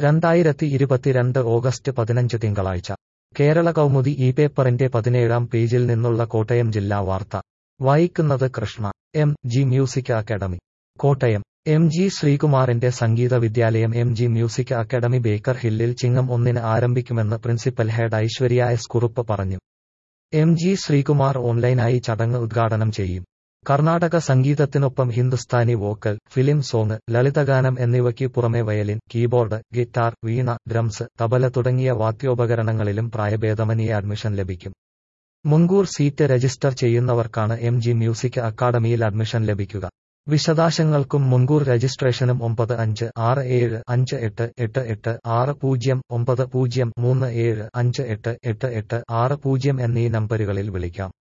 2022 August 15 തിങ്കളാഴ്ച കേരള കൗമുദി ഈ പേപ്പറിന്റെ 17-ാം പേജിൽ നിന്നുള്ള കോട്ടയം ജില്ലാ വാർത്ത വായിക്കുന്നത് Krishna. MG music academy Kottayam. MG ശ്രീകുമാറിന്റെ സംഗീത വിദ്യാലയം എം.ജി മ്യൂസിക് അക്കാദമി ബേക്കർ ഹില്ലിൽ ചിങ്ങം 1-ന് ആരംഭിക്കുമെന്ന് principal head Aishwarya S Kurup പറഞ്ഞു. എം.ജി ശ്രീകുമാർ ഓൺലൈനായി ചടങ്ങ് ഉദ്ഘാടനം ചെയ്യും. കർണാടക സംഗീതത്തിനൊപ്പം ഹിന്ദുസ്ഥാനി വോക്കൽ, ഫിലിം സോങ്, ലളിതഗാനം എന്നിവയ്ക്ക് പുറമെ violin, keyboard, guitar, veena, drums, tabla തുടങ്ങിയ വാദ്യോപകരണങ്ങളിലും പ്രായഭേദമന്യേ അഡ്മിഷൻ ലഭിക്കും. മുൻകൂർ സീറ്റ് രജിസ്റ്റർ ചെയ്യുന്നവർക്കാണ് എം.ജി മ്യൂസിക് അക്കാദമിയിൽ അഡ്മിഷൻ ലഭിക്കുക. വിശദാംശങ്ങൾക്കും മുൻകൂർ രജിസ്ട്രേഷനും 9567588860 9037588860 എന്നീ നമ്പരുകളിൽ വിളിക്കാം.